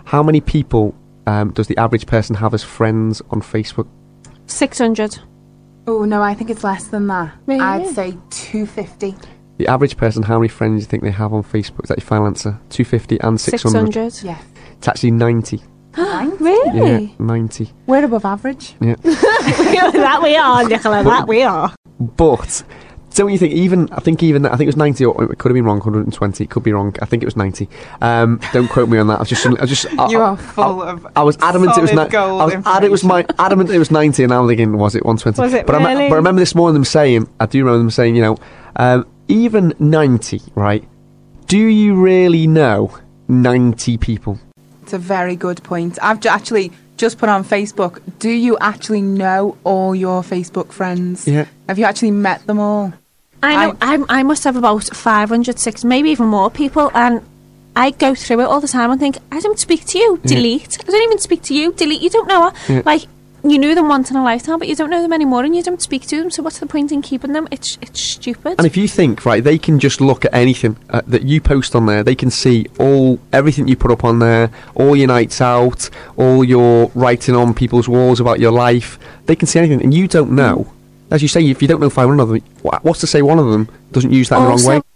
How many people does the average person have as friends on Facebook? 600. Oh, no, I think it's less than that. Really? I'd say 250. The average person, how many friends do you think they have on Facebook? Is that your final answer? 250 and 600? 600. Yeah. It's actually 90. Really? Yeah, 90. We're above average. Yeah. That we are, Nicola, that we are. But don't you think I think it was 90, or it could have been wrong, 120, it could be wrong. I think it was 90. Don't quote me on that. You are full of I was adamant it was solid gold adamant it was 90, and I'm thinking, was it 120? Was it but really? but I remember this morning them saying, even 90, right? Do you really know 90 people? It's a very good point. I've actually just put on Facebook, do you actually know all your Facebook friends? Yeah. Have you actually met them all? I know. I must have about 500, 600, maybe even more people, and I go through it all the time and think, I don't speak to you. Delete. I don't even speak to you. Delete. You don't know her. Yeah. Like, you knew them once in a lifetime, but you don't know them anymore, and you don't speak to them. So what's the point in keeping them? It's stupid. And if you think, right, they can just look at anything that you post on there, they can see everything you put up on there, all your nights out, all your writing on people's walls about your life. They can see anything, and you don't know. As you say, if you don't know 500 of them, what's to say one of them doesn't use that in the wrong way?